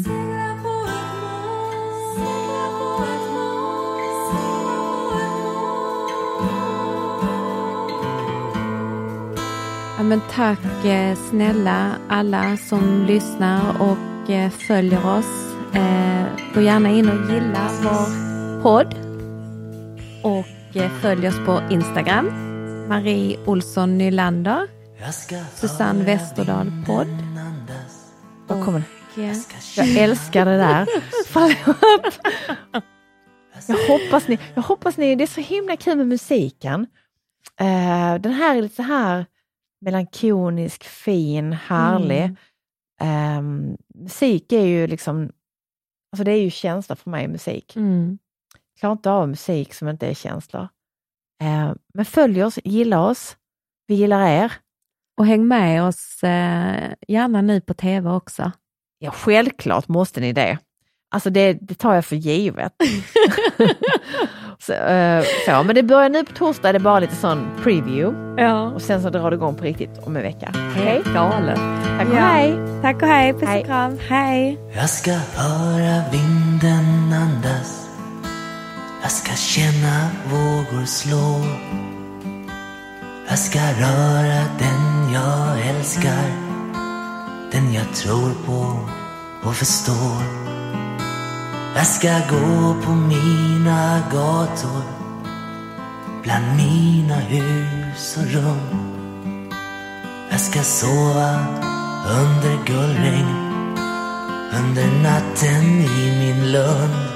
Ja, men tack eh, snälla alla som lyssnar och eh, följer oss. Eh, gå gärna in och gilla vår podd. Och eh, följ oss på Instagram. Marie Olsson Nylander. Susanne Westerdahl podd. Då kommer Och, eh, Jag älskar det där. Förlåt. Jag hoppas ni, jag hoppas ni, det är så himla kul med musiken. Uh, den här är lite så här melankolisk, fin, härlig. Mm. Um, musik är ju liksom, alltså det är ju känsla för mig, musik. mm. Jag klarar inte av musik som inte är känslor. Uh, men följ oss, gilla oss. Vi gillar er. Och häng med oss eh, gärna nu på tv också. Ja, självklart måste ni det. Alltså det, det tar jag för givet. så, uh, så, men det börjar nu på torsdag, det är bara lite sån preview. Ja. Och sen så drar det igång på riktigt om en vecka. Helt galet. Tack och Ja. hej! Tack och hej. Puss Hej. och kram. Hej. Jag ska höra vinden andas. Jag ska känna vågor slå. Jag ska röra den jag älskar. Den jag tror på och förstår. Jag ska gå på mina gator. Bland mina hus och rum. Jag ska sova under guldregn. Under natten i min lund.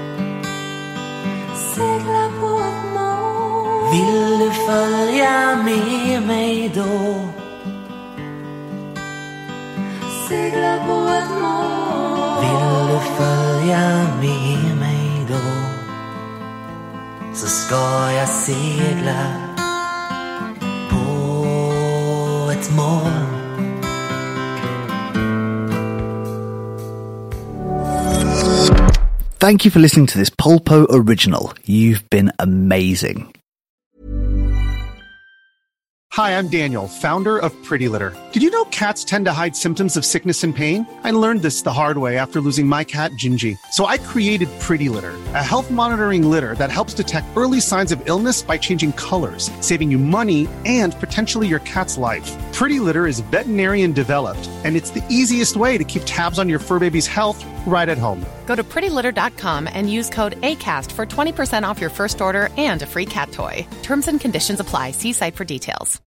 Segla på ett moln. Vill du följa med mig då? Segla på ett moln. Vill du följa med mig då? Så ska jag segla på ett moln. Thank you for listening to this Polpo original. You've been amazing. Hi, I'm Daniel, founder of Pretty Litter. Did you know cats tend to hide symptoms of sickness and pain? I learned this the hard way after losing my cat, Gingy. So I created Pretty Litter, a health monitoring litter that helps detect early signs of illness by changing colors, saving you money and potentially your cat's life. Pretty Litter is veterinarian developed, and it's the easiest way to keep tabs on your fur baby's health right at home. Go to pretty litter dot com and use code ACAST for twenty percent off your first order and a free cat toy. Terms and conditions apply. See site for details.